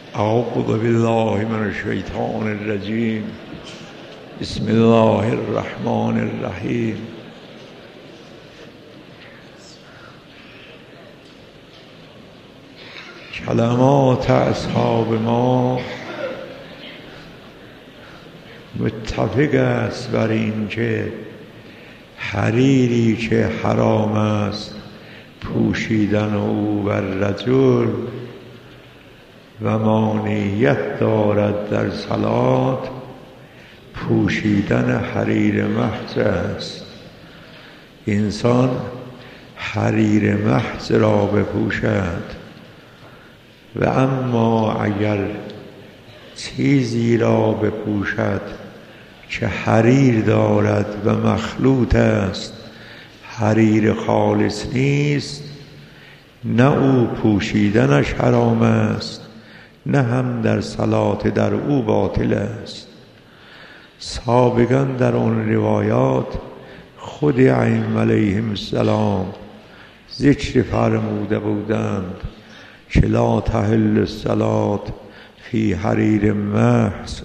اعوذ بالله من الشیطان الرجیم. بسم الله الرحمن الرحیم. کلمات اصحاب ما متفق است بر این که حریری که حرام است پوشیدن او بر رجل و مانعیت دارد در صلات، پوشیدن حریر محض است. انسان حریر محض را بپوشد و اما اگر چیزی را بپوشد که حریر دارد و مخلوط است، حریر خالص نیست، نه او پوشیدنش حرام است نه هم در صلات در او باطل است. سابقا در آن روایات خود ائمه علیهم السلام ذکر فرموده بودند که لا تحل الصلاة فی حریر محض.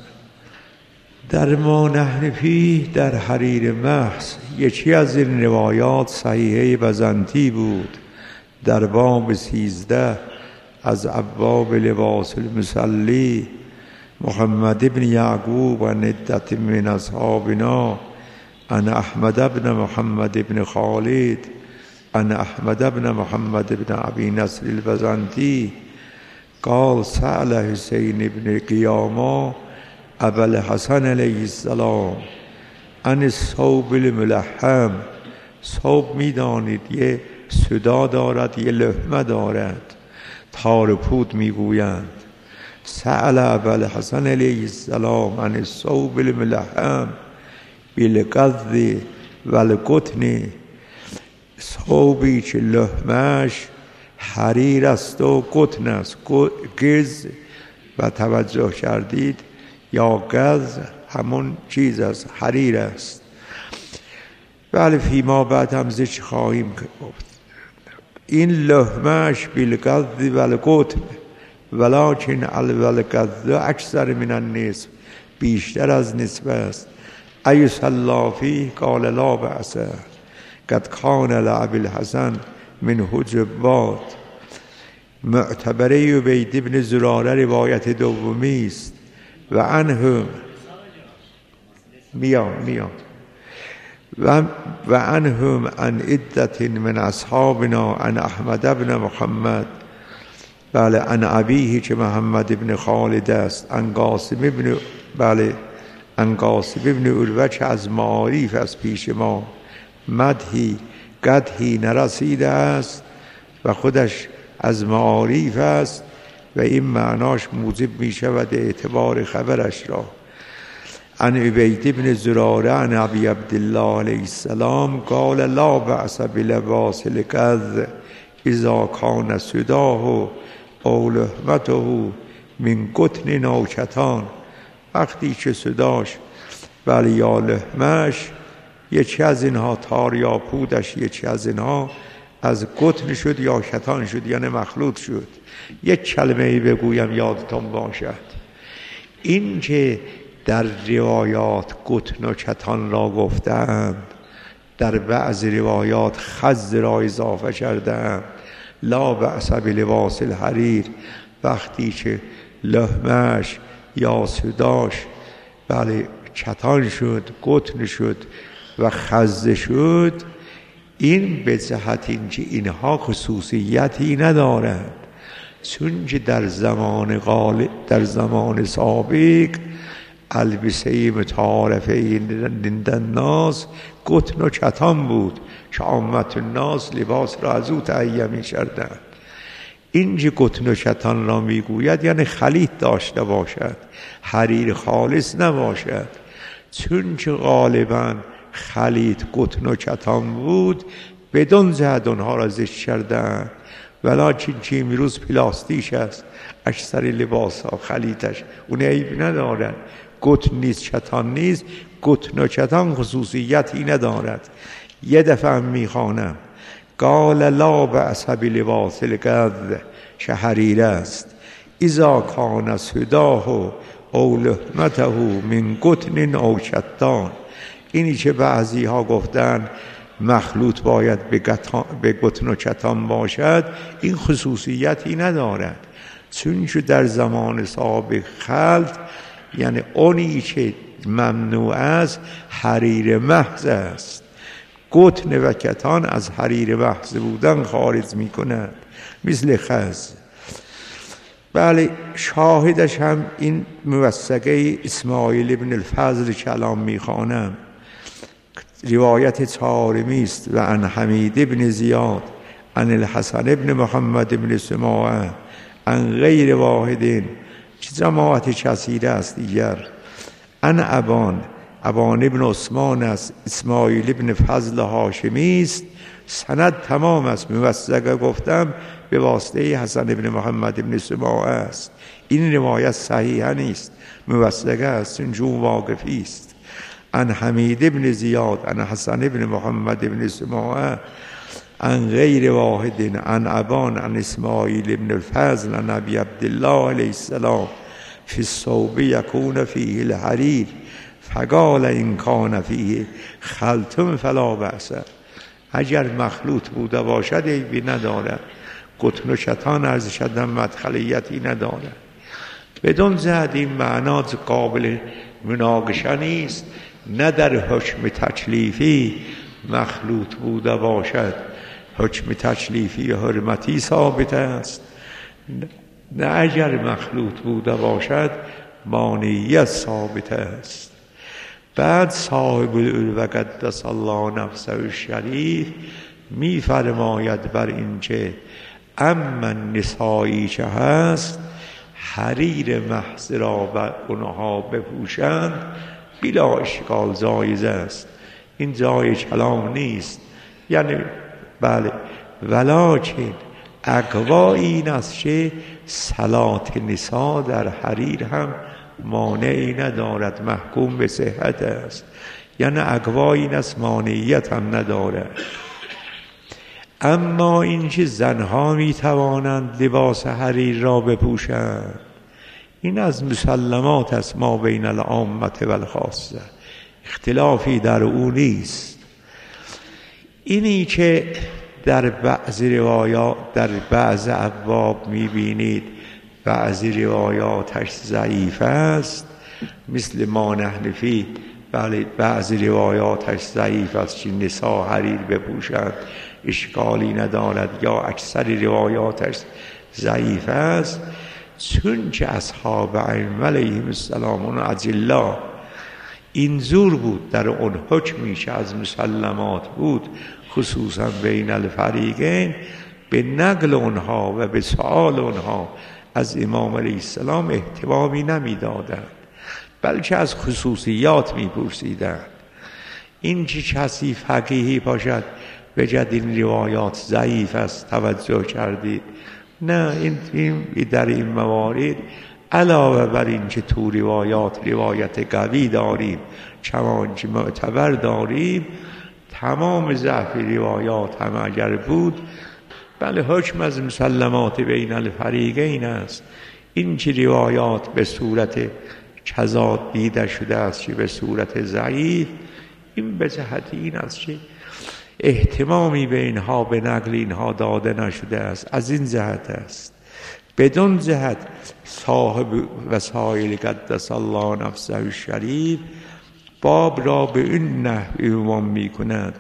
در ما نحن فیه، در حریر محض، یکی از این روایات صحیحه بزنطی بود در باب 13 از ابواب لباس المصلی. محمد ابن یعقوب و عدة من اصحابنا عن احمد بن محمد بن خالد عن احمد بن محمد بن ابي نصر البزنطي قال سأل حسین بن قیاما ابا الحسن علیه السلام عن الثوب الملحم. ثوب میدانید یه صدا دارد یه لحمه دارد، تار پود میگویند. سأل ابا الحسن علیه السلام عن الثوب الملحم بالقذ والقطن. ثوبی که لحمه‌اش حریر است و قطن است. گز و توجه کردید یا گز همون چیز است، حریر است. بله فیما بعد هم ذکر خواهیم گفت. این لحمه‌اش بالقذ والقطن ولکن القذ اکثر من النصف، بیشتر از نصف است. ایصلی فیه قال لا بأس قد کان لابی الحسن من حجبات. معتبره عبید بن زراره روایت دومی است. و عنهم و عنهم عن عدة من اصحابنا عن احمد بن محمد، بله عن ابیه که محمد بن خالد است، عن قاسم بن، بله عن قاسم بن عروه که از معاریف از پیش ما مدحی قدحی نرسیده است و خودش از معاریف است و این معناش موجب می شود اعتبار خبرش را. عن عبید بن زراره عن ابی عبدالله علیه السلام قال لا بأس بلباس القذ اذا کان صداه او لحمته من قطن او کتان. وقتی که صداش بله یا لحمش یکی از اینها، تار یا پودش یکی از اینها از قطن شد یا کتان شد یعنی مخلوط شد. یک کلمه ای بگویم یادتان باشد، این که در روایات قطن و کتان را گفتند، در بعض روایات خز را اضافه کردند. لا بأس بلباس الحریر، وقتی که لحمش یا صداش بله کتان شد، قطن شد و خز شد، این به جهت این که اینها خصوصیتی ندارند، چون که در زمان سابق البسه متعارفه عند الناس قطن و کتان بود که عامت الناس لباس را از او تهیه می‌کردند. این که قطن و کتان را میگوید یعنی خلیط داشته باشد، حریر خالص نباشد. چون که غالبا خلیط قطن و کتان بود بدون جهت آنها را ذکر کردند، ولیکن که امروز پلاستیک است اکثر لباس ها خلیطش، اون عیب ندارد. قطن نیست کتان نیست، قطن و کتان خصوصیتی ندارد. یه دفعه هم میخوانم قال لا بأس بلباس القذ، که حریر است. اذا کان صداه او لحمته من قطن او کتان. اینی که بعضی ها گفتن مخلوط باید به قطن و کتان باشد، این خصوصیتی ندارد، چون که در زمان سابق خلط یعنی اونی که ممنوع است حریر محض است. قطن و کتان از حریر محض بودن خارج می کند، مثل خز. بله، شاهدش هم این موثقه اسماعیل ابن الفضل کلام می خوانم، روایت طارمی است. و عن حمید ابن زیاد عن الحسن ابن محمد ابن سماعه عن غیر واحد، چه جماعت کثیر است دیگر. عن ابان ابن عثمان است، اسماعیل ابن فضل هاشمی است، سند تمام است. موثقه گفتم به واسطه حسن ابن محمد ابن سماعه است. این روایت صحیحه نیست، موثقه است، چون جو واقفی است. عن حمید ابن زیاد عن حسن ابن محمد ابن سماعه عن غیر واحد عن ابان عن اسماعیل ابن الفضل عن ابی عبدالله علیه السلام فی الصوب یکون فیه الحریر فقال این کان فیه خلط فلا بأس. اگر مخلوط بوده باشد عیبی ندارد. قطن و کتان عرض شدن مدخلیتی ندارد. بدون زد این معنا قابل مناقشه نیست. نه در حکم تکلیفی مخلوط بوده باشد حکم تکلیفی حرمتی ثابت است، نه اگر مخلوط بوده باشد مانعیت ثابت است. بعد صاحب العلو قدس الله نفسه الشریف می فرماید بر این که اما نسایی که هست حریر محض را بر اونها بپوشند بلا اشکال جایز است. این جای کلام نیست. یعنی بله، ولکن اقوا این است که صلات نساء در حریر هم مانعی ندارد، محکوم به صحت است. یعنی اقوا این است، مانعیت هم ندارد. اما این که زنها می توانند لباس حریر را بپوشند، این از مسلمات است، ما بین العامه و الخاصه، اختلافی در او نیست. اینی که در بعضی روایات در بعض ابواب می‌بینید بعضی روایاتش ضعیف است، مثل ما نحن فی، بله بعضی روایاتش ضعیف است که نساء حریر بپوشند اشکالی ندارد، یا اکثر روایاتش ضعیف است، چون که اصحاب ائمه علیهم السلام اون اجلا این زور بود در اون حکمی که از مسلمات بود، خصوصا بین الفریقین، به نقل اونها و به سؤال اونها از امام علیه السلام احتوامی نمی دادند، بلکه از خصوصیات می پرسیدند. این که کسی فقیهی باشد بگد این روایات ضعیف است توجه کردید؟ نه، این در این موارد علاوه بر این که تو روایت قوی داریم، چنان که معتبر داریم، تمام ضعف روایات هم اگر بود، بله حکم از مسلمات بین الفریقین است. این که روایات به صورت کذا دیده شده است که به صورت ضعیف، این به جهت این است که اهتمامی به اینها به نقل اینها داده نشده است، از این جهت است. بدون جهت صاحب وسائل قدس الله نفسه الشریف باب را به این نحو عنوان می کند.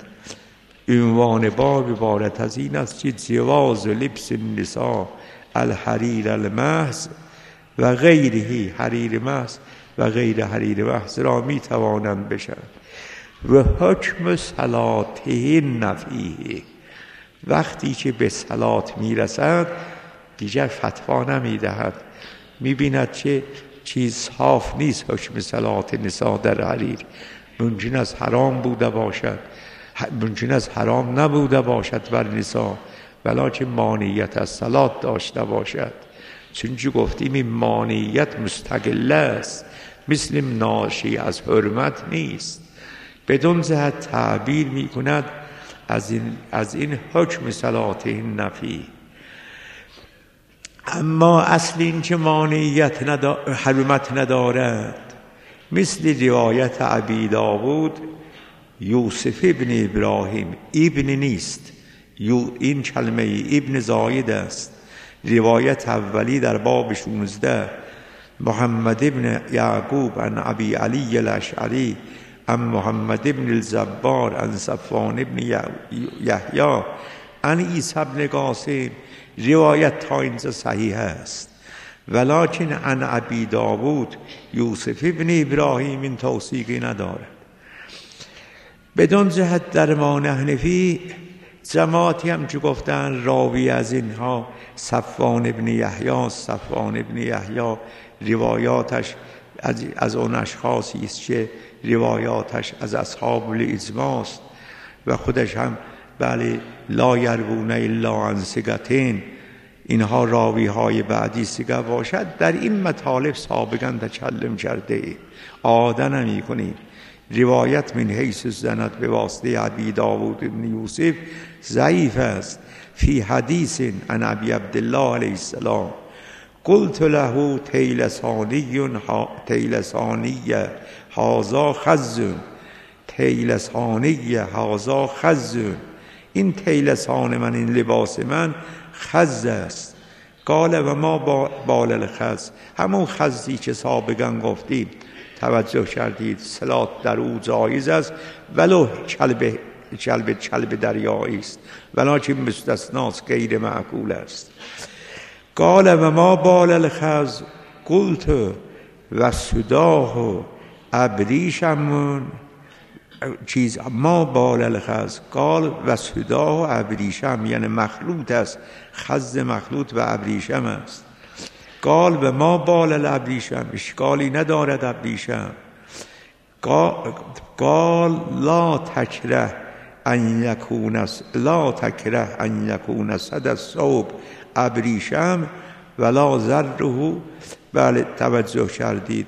عنوان باب عبارت از این است که جواز لبس النساء الحریر المحض و غیره، حریر محض و غیر حریر محض را می توانند بشن و حکم صلاتهن فیه. وقتی که به صلات می رسد دیگر فتوا نمی دهد، می بیند که چیز صاف نیست حکم صلات نساء در حریر، ممکن است حرام بوده باشد، ممکن است حرام نبوده باشد بر نساء، ولکن مانعیت از صلات داشته باشد. چون گفتیم این مانعیت مستقله است، مثل ناشی از حرمت نیست. بدون جهت تعبیر می کند از این حکم صلاتهن فیه. اما اصل این که مانعیت حرمت ندارد، مثل روایت ابی داود یوسف ابن ابراهیم، ابن نیست، این کلمه ابن زاید است. روایت اولی در باب 16 محمد ابن یعقوب عن ابی علی الاشعری عن محمد ابن الزبار عن صفوان ابن یحیی عن عیسی ابن قاسم، روایت تا اینجا صحیح است، ولکن عن ابی داود یوسف ابن ابراهیم این توثیقی ندارد. بدون جهت در ما حنفی جماعتی هم که گفتن راوی از اینها صفوان ابن یحیی، صفوان ابن یحیی روایاتش از اون اشخاصی است که روایاتش از اصحاب الاجماع است و خودش هم بله لا یروون الا عن ثقتین، اینها راوی های بعدی ثقه باشد. در این مطالب سابقا تکلم کرده، عاده نمی کنیم. روایت من حیث السند به واسطه ابی داود ابن یوسف ضعیف است. فی حدیث عن ابی عبدالله علیه السلام قلت له تیلسانی هذا خز، تیلسانی هذا خز، این تیلسان من، این لباس من خز است. قال و ما بال الخز، همون خزی که سابقا گفتیم، توجه کردید صلات در او جایز است ولو چلب دریایی است، ولکن مستثناست، غیر معقول است. قال و ما بال الخز قلت و صداه ابریشمون چیز ما بال الخز، قال و صداه ابریشم، یعنی مخلوط است، خز مخلوط و ابریشم است. قال و ما بال الابریشم، اشکالی ندارد ابریشم. قال لا تکره ان یکون صد الثوب ابریشم ولا ذره. بله توجه کردید،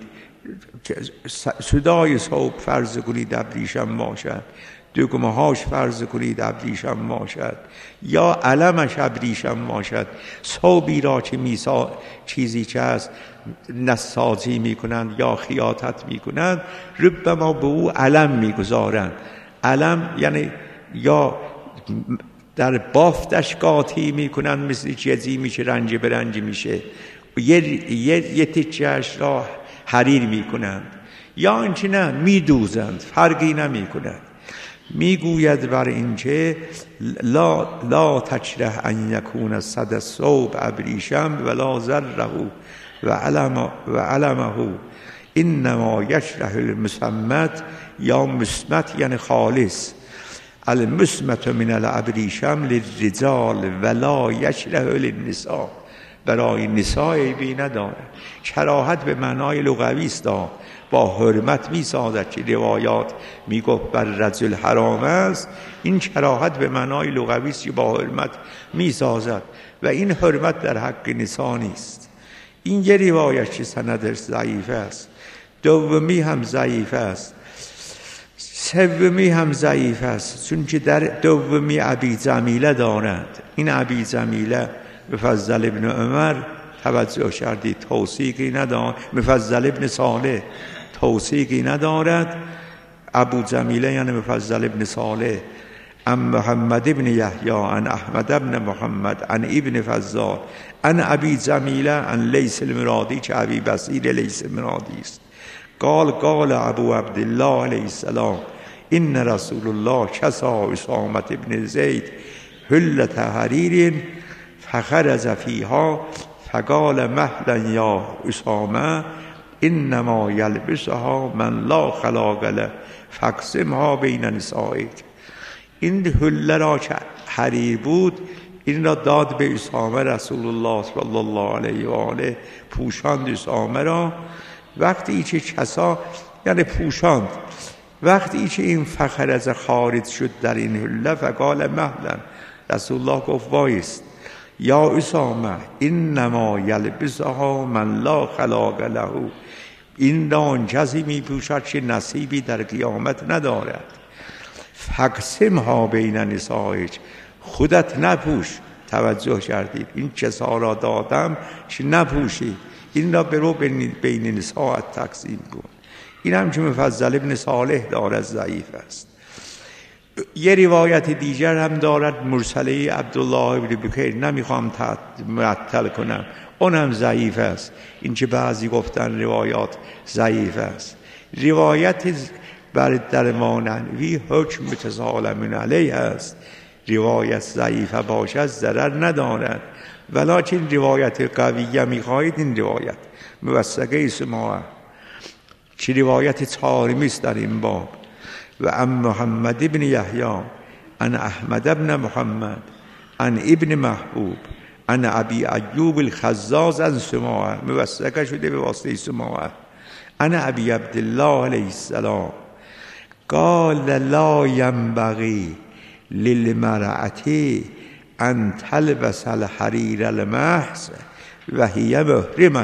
صدای ثوب فرض کنید ابریشم باشد، دگمه هاش فرض کنید ابریشم باشد، یا علمش ابریشم باشد. ثوبی را که چیزی که هست نسازی میکنند یا خیاطت میکنند، ربما به او علم میگذارند. علم یعنی یا در بافتش قاطی میکنند، مثل چیزی میشه رنج برنج میشه، یه تیکه‌اش را حریر میکنند، یا اینکه نه میدوزند، فرقی نمیکنند. میگوید بر اینکه لا تکره ان یکون صد الثوب ابریشم ولا ذره و علمه انما یشرح المسمت، یا مسمت یعنی خالص، المسمت من الابریشم للرجال ولا یشرح للنساء، برای نساء عیبی نداره. کراهت به معنای لغوی است، با حرمت می سازد که روایات می گفت بر رجل حرام است، این کراهت به معنای لغوی است که با حرمت می سازد و این حرمت در حق نساء نیست. این یه روایت که سندش ضعیف است، دومی هم ضعیف است، سومی هم ضعیف است، چون که در دومی ابی جمیله دارد. این ابی جمیله مفضل ابن عمر توجه کردید توثیقی ندارد، مفضل ابن صالح توثیقی ندارد. ابو جمیله یعنی مفضل ابن صالح عن محمد ابن یحیی عن احمد ابن محمد عن ابن فضال عن ابی جمیله عن لیث المرادی، که ابی بصیر لیث المرادی است. قال ابو عبدالله علیه السلام ان رسول الله کسا اسامه ابن زید حلت حریر فخرج فیها فقال مهلا یا اسامه انما یلبسها من لا خلاق له فاقسمها بین نسائک. این حله را که حریر بود، این را داد به اسامه، رسول الله صلی الله علیه و آله پوشاند اسامه را. وقتی که کسا یعنی پوشاند، وقتی که این فخرج خارج شد در این حله، فقال مهلا، رسول الله گفت وایست یا اسامه انما یلبسها من لا خلاق له، این را آن کسی می پوشد که نصیبی در قیامت ندارد. فاقسمها بین نسائک، خودت نپوش، توجه کردید. این چه را دادم چه نپوشید، این را برو بین نساء تقسیم کن. این هم که مفضل ابن صالح دارد ضعیف است. یه روایت دیگر هم دارد مرسله عبدالله ابن بکیر، نمیخوام معطل کنم، اون هم ضعیف است. این که بعضی گفتن روایات ضعیف است. روایت در مانوی حکم متسالمون علیه است. روایت ضعیفه باشد ضرر ندارد، ولکن روایت قویه میخواهید این روایت موثقه سماعه که روایت طارمی است در این باب. و ام محمد ابن یحیی عن احمد ابن محمد عن ابن محبوب عن ابی ایوب الخزاز عن سماعه، موثقه شده به واسطه سماعه. عن ابی عبدالله علیه السلام قال لا ينبغي للمرأة ان تلبس الحریر المحض و هی محرمة.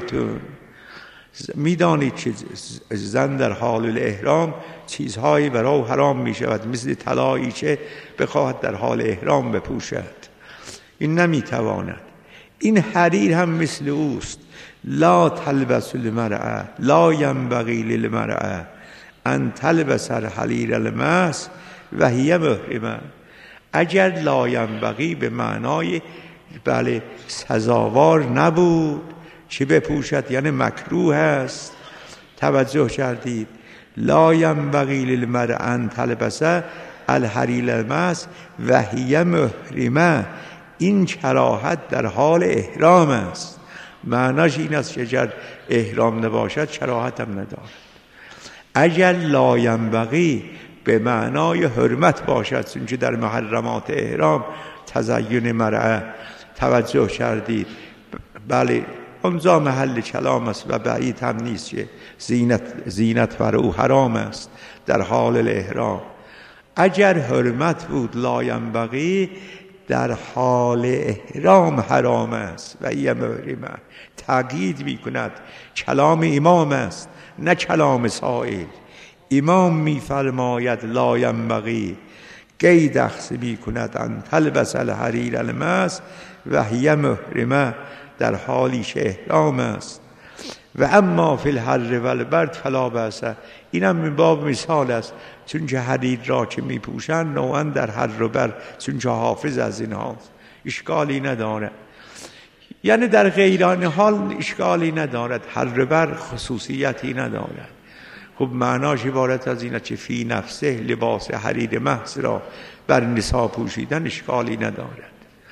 میدانید که زن در حال الاحرام چیزهایی برای حرام می شود، مثل طلایی که بخواهد در حال احرام بپوشد، این نمیتواند. این حریر هم مثل اوست. لا تلبس المرأة، لا ينبغي للمرأة ان تلبس الحریر المحض و هی محرمة. اگر لا ینبغی به معنای بله سزاوار نبود چه بپوشد، یعنی مکروه است. توجه کردید؟ لا ینبغی للمرأة ان تلبس الحریر المحض و هی محرمة، این کراهت در حال احرام است. معناش این است که اگر احرام نباشد کراهت هم ندارد. اگر لا ینبغی به معنای حرمت باشد، چون که در محرمات احرام تزیین مرأة. توجه کردید؟ بله اونجا محل کلام است و بعید هم نیست که زینت بر او حرام است در حال الاحرام. اگر حرمت بود لا ینبغی در حال احرام حرام است و هی محرمة. تأکید میکند کلام امام است نه کلام سائل. امام میفرماید لا ینبغی، قید اخذ میکند ان تلبس الحریر المحض و هی محرمة، در حالی که احرام است. و اما فی الحر و البرد فلا بأس، اینم من باب مثال است، چون که حریر را که میپوشند نوعا در حر و برد، چون که حافظ از این هاست، اشکالی ندارد. یعنی در غیران حال اشکالی ندارد، حر و برد خصوصیتی ندارد. خب معناش عبارت از اینه که فی نفسه لباس حریر محض را بر نساء پوشیدن اشکالی ندارد.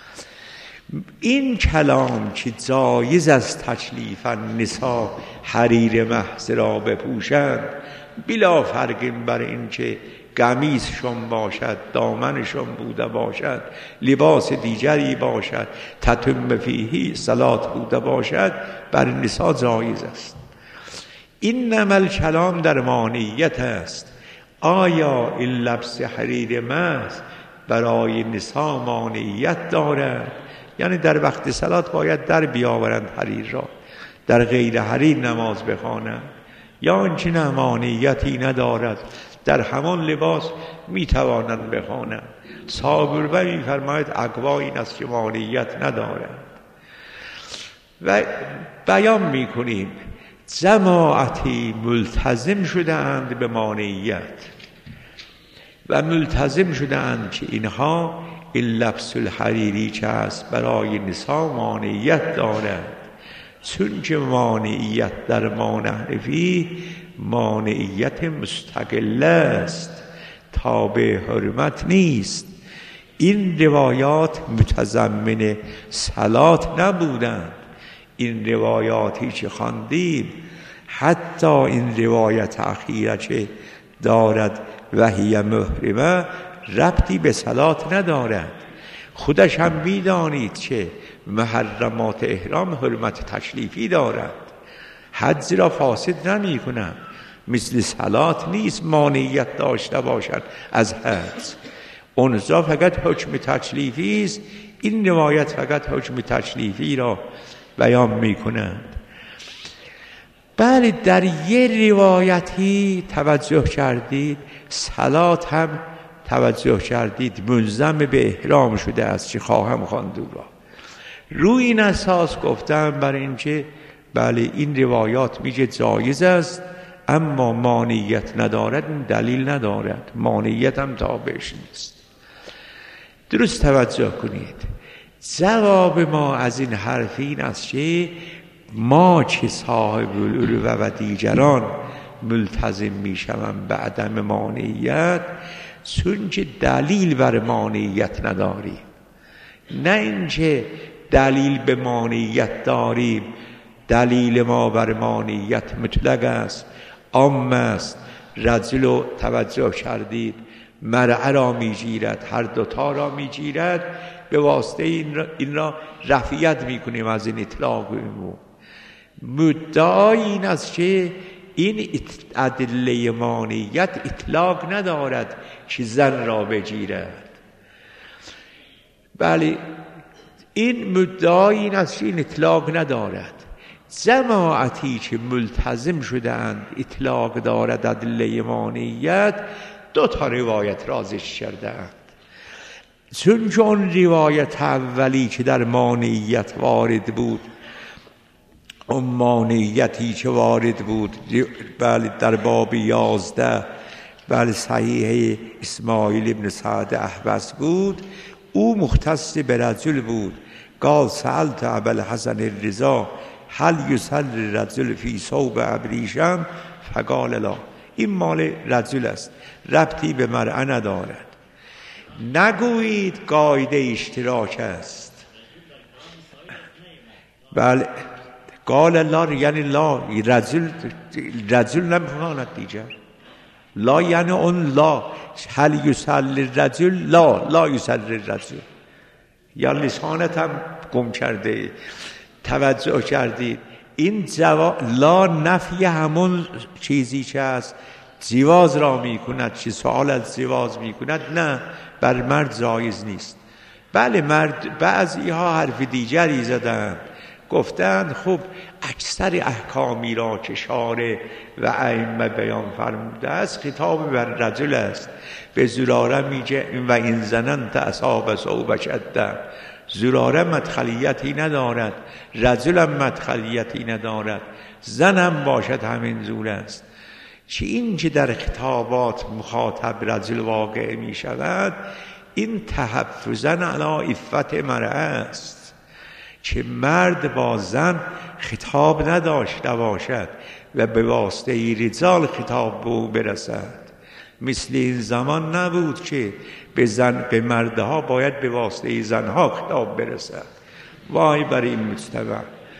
این کلام که جایز از تکلیف النساء حریر محض را بپوشند، بلا فرق بر این که قمیصشون باشد، دامنشون بوده باشد، لباس دیگری باشد، تتم فیهی صلات بوده باشد، بر نساء جایز است. اینما الکلام در مانعیت است. آیا این لبس حریر محض برای نساء مانعیت دارد؟ یعنی در وقت صلات باید در بیاورند حریر را، در غیر حریر نماز بخوانند، یا اینکه نه مانعیتی ندارد، در همان لباس میتوانند بخوانند. صابر میفرماید اقوا این است که مانعیت ندارد. و بیان میکنیم جماعتی ملتزم شدند به مانعیت و ملتزم شدند که اینها این لبس الحریری که است برای نساء مانعیت دارد، چون که مانعیت در ما نحنفی مانعیت مستقل است، تابع حرمت نیست. این روایات متضمن صلات نبودند. این روایاتی که خواندیم، حتی این روایت اخیره که دارد و هی محرمة، ربطی به صلات ندارد. خودش هم میدانید که محرمات احرام حرمت تکلیفی دارد، حج را فاسد نمی کنند. مثل صلات نیست مانعیت داشته باشد از حج. اونجا فقط حکم تکلیفی است. این روایت فقط حکم تکلیفی را بیان می کنند. بله در یه روایتی توجه کردید، صلات هم توجه کردید ملزم به احرام شده است، چه خواهم خواند او را. روی این اساس گفتم برای اینکه بله این روایات میگه جایز است، اما مانعیت ندارد، این دلیل ندارد، مانعیت هم تابعش نیست. درست توجه کنید. جواب ما از این حرف این است که ما چه صاحب العلو و دیگران ملتزم میشوند به عدم مانعیت، چون که دلیل بر مانعیت نداریم. نه اینکه دلیل به مانعیت داریم، دلیل ما بر مانعیت مطلق است، عام است. رجل رو توجه کردید، مرأة را میگیرد، هر دوتا را میگیرد، به واسطه این را رفعیت میکنیم از این اطلاق عموم. مدعای این است که این ادله مانعیت اطلاق ندارد که زن را بگیرد. بله این مدعای این است که این اطلاق ندارد. جماعتی که ملتزم شده اند اطلاق دارد ادله مانعیت، دو تا روایت رازش کرده اند. چون اون روایت اولی که در مانعیت وارد بود، اون مانعیتی که وارد بود بله در باب 11 بله صحیح اسماعیل ابن سعد احوص بود، او مختص به رجل بود. قال سألت ابوالحسن الرضا هل یصلی الرجل فی ثوب ابریشم فقال لا. این مال رجل است، ربطی به مرأة ندارد. نگویید قاعده اشتراک است. بله قال لا یعنی لا، رجل نمیخواند دیگر. لا یعنی اون لا، هل یصلی الرجل لا یصلی الرجل. یا لسانت هم گم کرده. توجه کردید این لا نفی همون چیزی که است زواج را میکند، چه سوال از زواج میکند، نه بر مرد جایز نیست. بله مرد بعضی ها حرف دیگری زدند، گفتند خب اکثر احکامی را که شارع و ائمه بیان فرموده است خطاب بر رجل است. به زراره میگه و این زننت اصحاب ثوب شده، زراره مدخلیتی ندارد، رجل هم مدخلیتی ندارد، زن هم باشد همین زور است. چه این که در خطابات مخاطب رجل واقع می شود، این تحفظاً علی عفت مرأة است که مرد با زن خطاب نداشته باشد و به واسطه رجال خطاب به او برسد. مثل این زمان نبود که به مردها باید به واسطه زنها خطاب برسد. وای بر این مجتمع.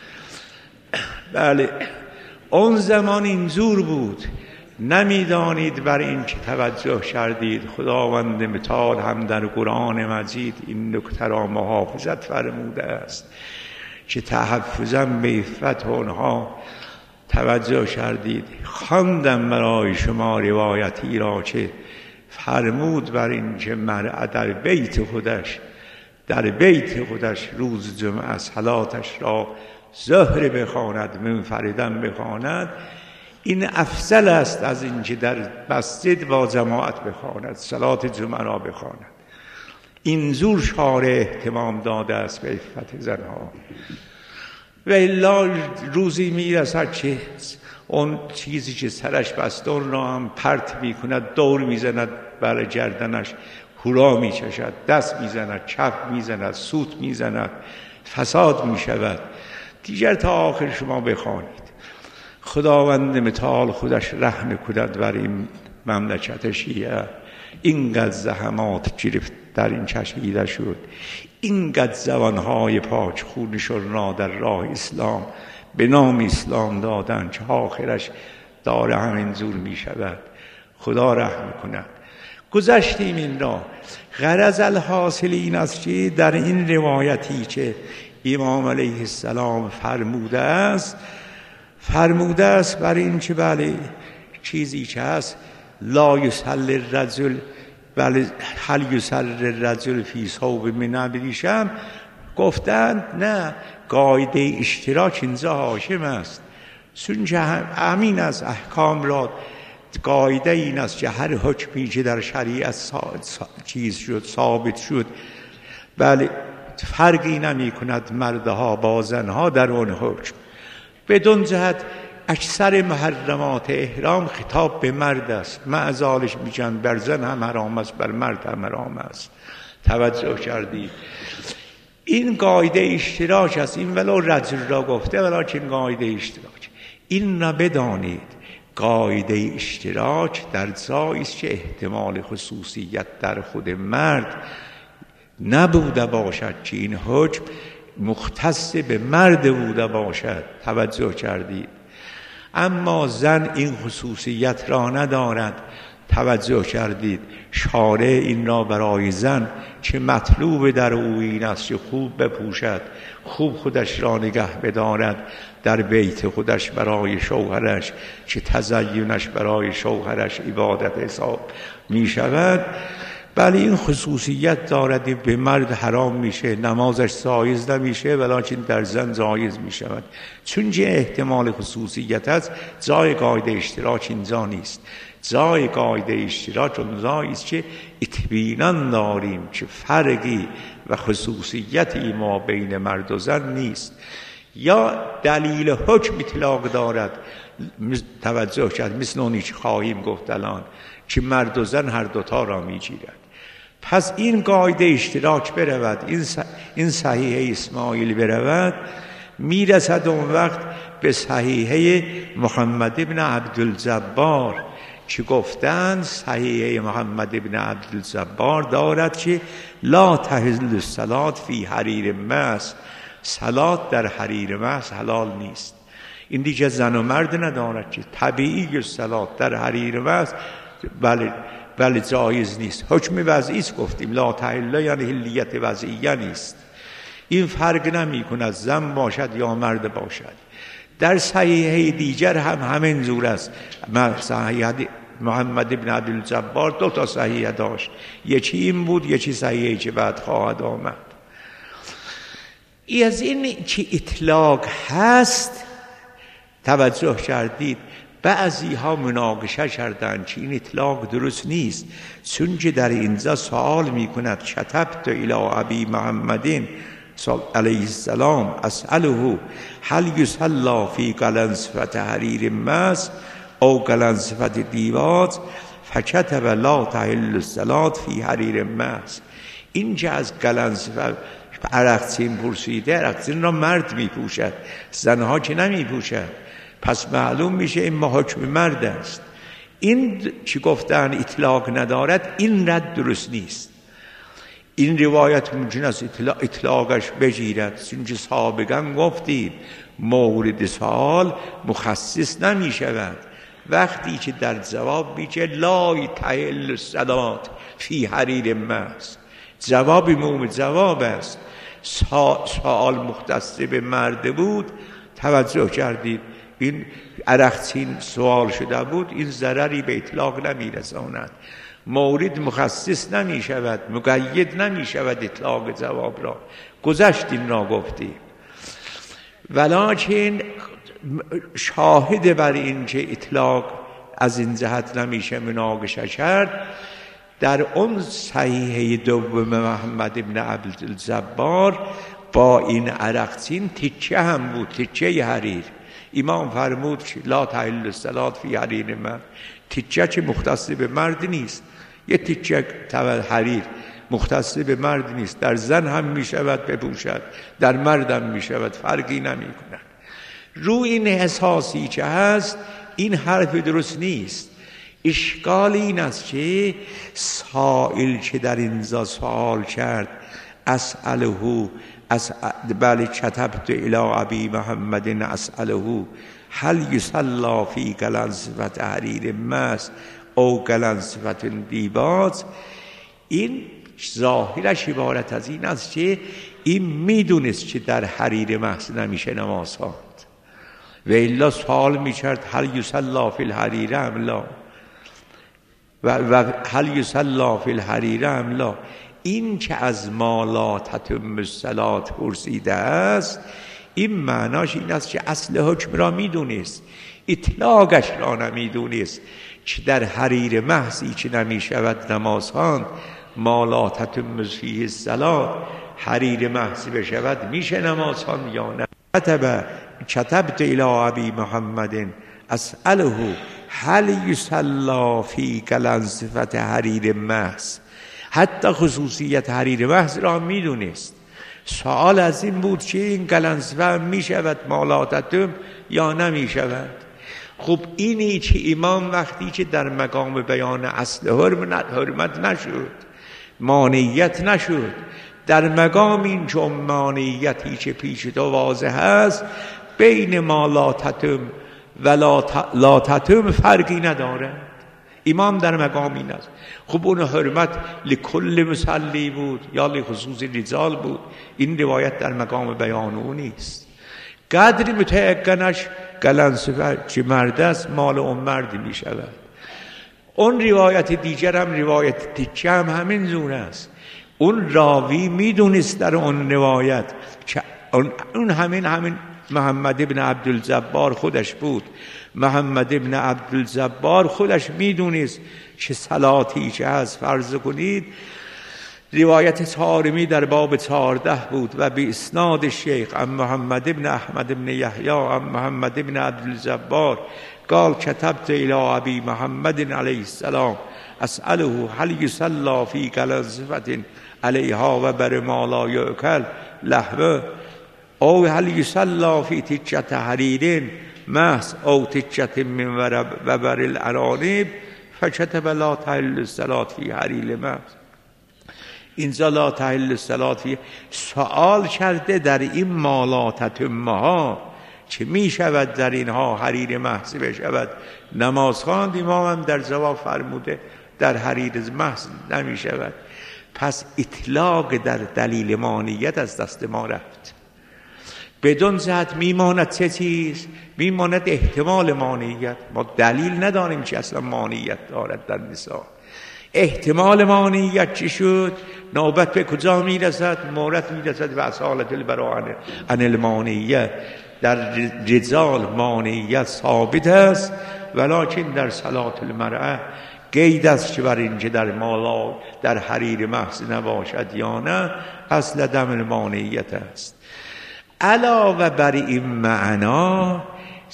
بله اون زمان اینجور بود. نمیدانید بر این که توجه کردید خداوند متعال هم در قرآن مجید این نکته را محافظت فرموده است که تحفظاً به عفت اونها. توجه کردید خواندم برای شما روایتی را که فرمود بر این که مرأة در بیت خودش روز جمعه صلاتش را ظهر بخواند، منفردن بخواند، این افضل است از این که در مسجد با جماعت بخواند، صلات جمعه را بخواند. این زور شارع اهتمام داده است به عفت زنها. و الا روزی میرسد که اون چیزی که سرش بسته اون را هم پرت میکند، دور میزند بر گردنش، هورا میچشد، دست میزند، چپ میزند، سوت میزند، فساد میشود. دیگر تا آخر شما بخوانید. خداوند متعال خودش رحم کند بر این مملکت شیعه. اینقدر زحمات گرفت در این کشیده شد، اینقدر زبانهای پاک خونشون را در راه اسلام به نام اسلام دادن که آخرش داره همین زور می شود. خدا رحم کند. گذشتیم این را. غرض الحاصل این است که در این روایتی که امام علیه السلام فرموده است بر این که بله چیزی که هست لا یصلی الرجل بله هل یصلی الرجل فی ثوب من ابریشم، گفتند نه قاعده اشتراک اینجا حاکم است. چون همین از احکام را قاعده این است که هر حکمی که در شریعت چیز شد ثابت شد بله فرقی نمی کند مردها با زنها در اون حکم. بدون جهت اکثر محرمات احرام خطاب به مرد است. معزالش میگن بر زن هم حرام است، بر مرد هم حرام است. توجه کردید؟ این قاعده اشتراک است. این ولو رجل را گفته ولکن قاعده اشتراک. این را بدانید، قاعده اشتراک در جایی است که احتمال خصوصیت در خود مرد نبوده باشد که این حکم مختص به مرد بوده باشد. توجه کردید؟ اما زن این خصوصیت را ندارد. توجه کردید؟ شارع این را برای زن چه مطلوب در او این است که خوب بپوشد، خوب خودش را نگه بدارد در بیت خودش برای شوهرش، که تزیینش برای شوهرش عبادت حساب می شود. بله این خصوصیت دارد، به مرد حرام میشه، نمازش جایز نمیشه، ولیکن در زن جایز میشود. چون که احتمال خصوصیت است، جای قاعده اشتراک اینجا نیست. جای قاعده اشتراک اونجایی است که اطمینان داریم که فرقی و خصوصیتی ما بین مرد و زن نیست، یا دلیل حکم اطلاق دارد. توجه کرد؟ مثل اونی که خواهیم گفت الان که مرد و زن هر دوتا را میگیرد. پس این قاعده اشتراک برود، این صحیحه اسماعیل برود، میرسد اون وقت به صحیحه محمد ابن عبدالجبار که گفتند صحیحه محمد ابن عبدالجبار دارد که لا تحل الصلاة فی حریر مس، صلات در حریر مس حلال نیست. این دیگه زن و مرد ندارد که طبیعی صلات در حریر مس بله جایز نیست. حکم وضعی گفتیم، لا تحل یعنی حلیت وضعیه نیست. این فرق نمی کند زن باشد یا مرد باشد. در صحیحه دیگر هم همین جور است. صحیحه محمد ابن عبدالجبار 2 صحیحه داشت، یکی این بود، یکی صحیحه که بعد خواهد آمد. از این که اطلاق هست توجه کردید؟ بعضی ها مناقشه کردند که این اطلاق درست نیست، چون که در اینجا سوال می کند کتبت الی ابی محمد علیه السلام اسأله هل یصلی فی قلنسوة حریر مس او قلنسوة دیباج فکتب لا تحل الصلاة فی حریر مس. این که از قلنسوة عرقچین پرسیده، عرقچین را مرد می پوشد، زنها که نمی پوشد. پس معلوم میشه این حکم مرد است. این که گفتن اطلاق ندارد، این رد درست نیست. این روایت ممکن است اطلاقش بگیرد، چون که سابقا گفتیم مورد سوال مخصص نمی شود. وقتی که در جواب میگه لا تحل الصلاة فی حریر مس، جواب موم جواب است. سوال مختص به مرد بود. توجه کردید؟ این عرقچین سوال شده بود، این ضرری به اطلاق نمی رساند. مورد مخصص نمی شود، مقید نمی شود اطلاق جواب را. گذشتیم را گفتیم. ولیکن شاهد بر این که اطلاق از این جهت نمیشه مناقشه کرد، در اون صحیحه دوم محمد ابن عبدالجبار با این عرقچین تیکه هم بود، تیکه حریر. امام فرمود لا تحل الصلاة فی حریر مرد. تیکه که مختص به مرد نیست، یه تیکه حریر مختص به مرد نیست، در زن هم می شود بپوشد، در مرد هم می شود، فرقی نمی کند. رو این احساسی که هست، این حرف درست نیست. اشکال این است که سائل که در اینجا سوال کرد اسأله بله کتبت الی ابی محمد اسأله هل یصلی فی قلنسوة حریر مس او قلنسوة دیباج، این ظاهرش عبارت از این است که این میدونست که در حریر محض نمیشه نماز خواند، و الا سوال میکرد هل یصلی فی الحریر ام لا، و هل یصلی فی الحریر ام لا. این که از ما لا تتم الصلاة پرسیده است، این معناش این است که اصل حکم را میدونست، اطلاقش را نمیدونست که در حریر محضی که نمی شود نماز خواند، ما لا تتم فیه الصلاة، حریر محض بشود میشه نماز خوان یا نه؟ کتبت الی ابی محمد اسأله هل یصلی فی گلنصفت حریر محض. حتی خصوصیت حریر محض را میدونست. سوال از این بود که این گلنصفه میشود مالاتتم یا نمیشود. خب اینی که امام وقتی که در مقام بیان اصل حرمت نشد، مانعیت نشد، در مقام این چون مانعیتی که پیش تو واضح هست بین مالاتتم و لاتتم فرقی نداره. امام در مقام این است. خب اون حرمت لکل مصلی بود یا لخصوص رجال بود، این روایت در مقام بیان او نیست. قدر متعقنش گلنصفه چه مرد است مال اون مرد می شود. اون روایت دیگر هم روایت تیکه هم همین زونه است. اون راوی می دونست در اون روایت که اون همین محمد ابن عبدالجبار خودش بود. محمد ابن عبدالجبار خودش میدونست چه صلاتی چه هست. فرض کنید روایت طارمی در باب 14 بود و به اسناد شیخ عن محمد ابن احمد ابن یحیی عن محمد ابن عبدالجبار قال کتبت الی ابی محمد علیه السلام اسأله هل یصلی فی گلنصفة علیها و بر ما لا یؤکل لحمه او هل یصلی فی تکة حریر محض او تکة من وبر الارانب فکتب لا تحل الصلاة فی حریر محض. اینجا لا تحل الصلاة فی سوال کرده در این مالاتتمها چه می شود در اینها حریر محض بشود نماز خواند. امام هم در جواب فرموده در حریر محض نمی شود. پس اطلاق در دلیل مانعیت از دست ما رفت. بدون جهت میماند چه چیز؟ میماند احتمال مانعیت. ما دلیل نداریم که اصلا مانعیت دارد در نساء. احتمال مانعیت چی شد؟ نوبت به کجا میرسد؟ مورد میرسد و اصالت البراء عن المانعیت. در رجال مانعیت ثابت است ولکن در صلات المرأه قید است که بر اینکه در مالا در حریر محض نباشد یا نه اصل دم المانعیت است. علاوه بر این معنا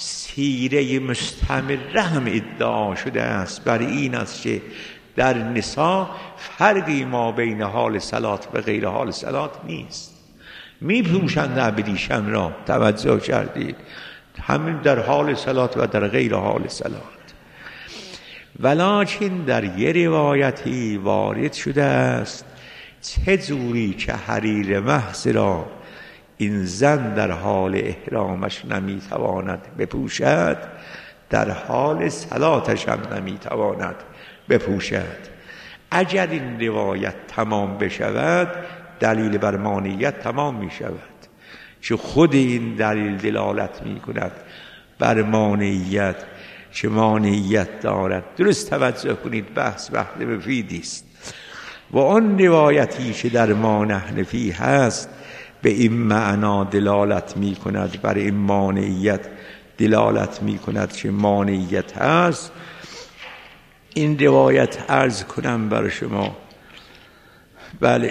سیره مستمره هم ادعا شده است بر این است که در نساء فرقی ما بین حال صلات و غیر حال صلات نیست. می پوشند ابریشم را، توجه کردید، همین در حال صلات و در غیر حال صلات. ولکن در یه روایتی وارد شده است چه جوری که حریر محض را این زن در حال احرامش نمیتواند بپوشد در حال صلاتش هم نمیتواند بپوشد. اگر این روایت تمام بشود دلیل بر مانعیت تمام می شود که خود این دلیل دلالت می کند بر مانعیت که مانعیت دارد. درست توجه کنید، بحث مفیدی است. و آن روایتی که در ما نحن فیه هست به این معنا دلالت می کند، بر این مانعیت دلالت می کند که مانعیت هست. این روایت عرض کنم بر شما. بله،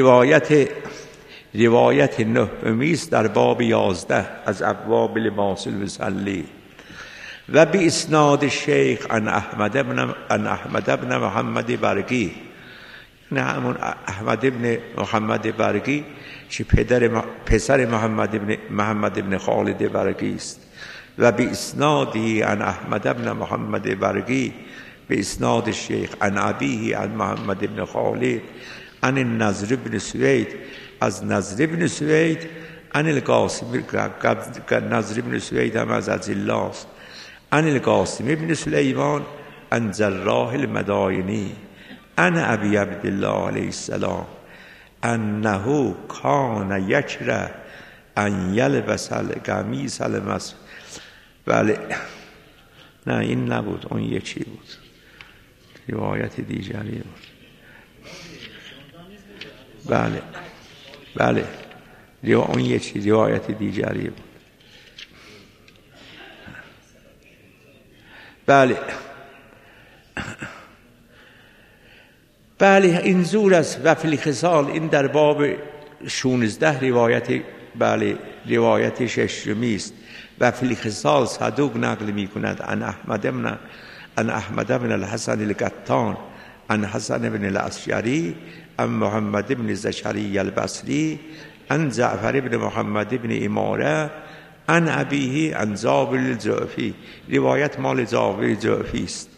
روایت نهمی است در باب 11 از ابواب لباس المصلی و به اسناد شیخ عن احمد ابن محمد برقی. نه همون احمد ابن محمد برقی که پسر محمد ابن خالد برقی است. و به اسنادی عن احمد ابن محمد برقی به اسناد شیخ عن ابیه عن محمد ابن خالد عن النضر ابن سوید از نضر ابن سوید عن القاسم. نضر ابن سوید هم از الله است. عن القاسم ابن سلیمان عن جراح المدائنی عن ابی عبدالله علیه السلام انه کان یکره ان یلبس القمیص المسح. بله، نه این نبود، اون یکی بود، روایت دیگری بود. بله اون یکی روایت دیگری بود. بله این زور است. و فی الخصال این در باب 16 روایت، بله روایت ششمی است. و فی الخصال صدوق نقل می کند عن احمد بن الحسن القطان عن حسن بن العسکری عن محمد بن زشری البصری عن جعفر بن محمد بن اماره عن ابیه عن جابر الجعفی. روایت مال جابر الجعفی است.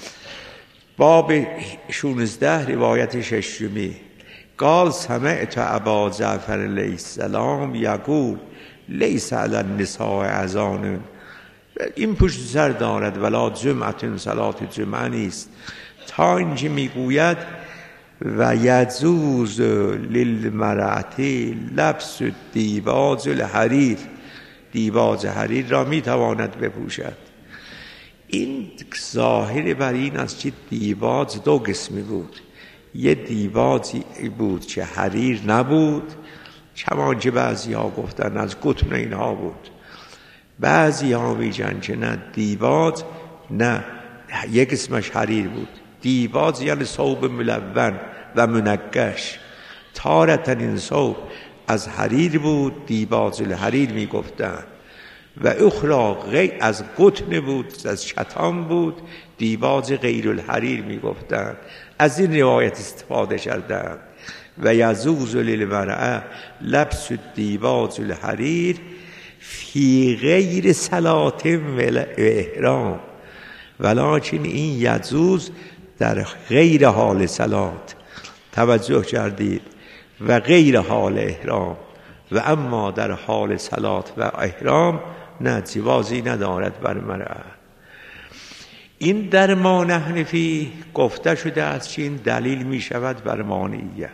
باب 16 روایت ششمی. قال سمعت ابا جعفر علیه السلام یقول لیس علی النساء اذان. این پشت سر دارد ولا جمعه، صلات جمعه نیست، تا اینکه میگوید و یجوز للمرأة لبس دیباج الحریر. دیباج حریر را میتواند بپوشد. این ظاهر بر این است که دیباج دو قسمی بود. یه دیباجی بود که حریر نبود، کمان که بعضی ها گفتن از قطن اینها بود، بعضی ها میگن که نه دیباج نه، یک اسمش حریر بود. دیباج یعنی ثوب ملون و منقش. تارتا این ثوب از حریر بود، دیباج الحریر میگفتن، و اخرى غیر از قطن بود، از کتان بود، دیباج غیر الحریر میگفتن. از این روایت استفاده کردن. و یجوز للمرأة لبس دیباج الحریر فی غیر صلات و احرام. ولکن این یجوز در غیر حال صلات، توجه کردید، و غیر حال احرام. و اما در حال صلات و احرام نه، جوازی ندارد بر مرأة. این در ما نحن فی گفته شده است که این دلیل می شود بر مانعیت.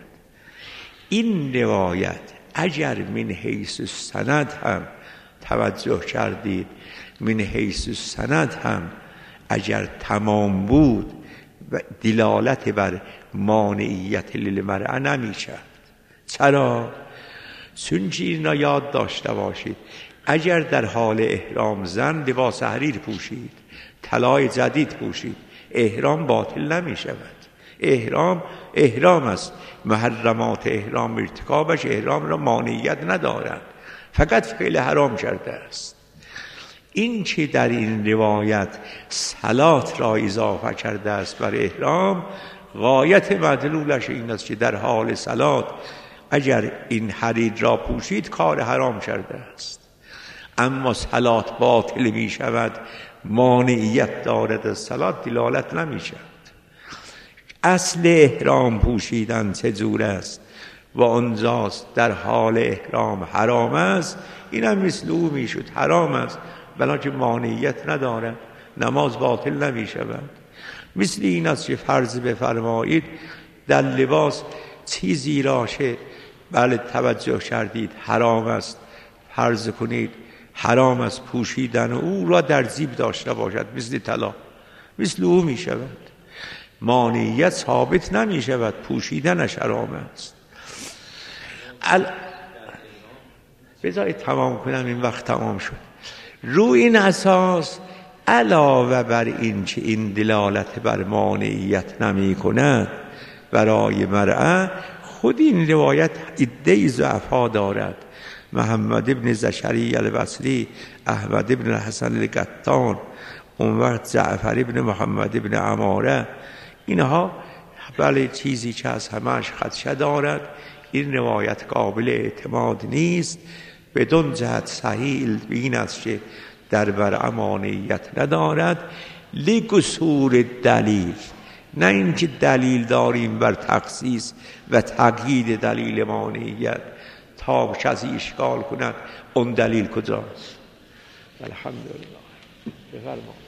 این روایت اگر من حیث سند هم، توجه کردید، من حیث سند هم اگر تمام بود و دلالت بر مانعیت للمرأة نمی شد. چرا؟ چون اینا یاد داشته باشید اگر در حال احرام زن لباس حریر پوشید، طلای جدید پوشید، احرام باطل نمی شود. احرام است. محرمات احرام ارتکابش احرام را مانعیت ندارد، فقط فعل حرام کرده است. این که در این روایت صلات را اضافه کرده است بر احرام، غایت مدلولش این است که در حال صلات اگر این حریر را پوشید کار حرام کرده است. اما صلات باطل می شود، مانعیت دارد از صلات، دلالت نمی شود. اصل احرام پوشیدن چجور است و آنجاست در حال احرام حرام است، این هم مثل او می شد، حرام است بلکه مانعیت ندارد، نماز باطل نمی شود. مثل این است که فرض بفرمایید در لباس چیزی را که بله توجه کردید حرام است، فرض کنید حرام است پوشیدن او را در جیب داشته باشد، مثل طلا، مثل او می شود، مانعیت ثابت نمی شود، پوشیدنش حرام است. بذارید تمام کنم، این وقت تمام شد. روی این اساس علاوه بر این که این دلالت بر مانعیت نمی کند برای مرأة، خود این روایت عده ضعفا دارد. محمد ابن زشری البصری، احمد ابن الحسن القطان، اون وقت جعفر ابن محمد ابن اماره، اینها بله چیزی که از همش خدشه دارد. این روایت قابل اعتماد نیست. بدون جهت صحیح این است که در بر مانعیت ندارد، لقصور دلیل، نه اینکه دلیل داریم بر تخصیص و تقیید دلیل مانعیت تا کسی اشکال کند اون دلیل کجاست. الحمدلله. بفرمایید.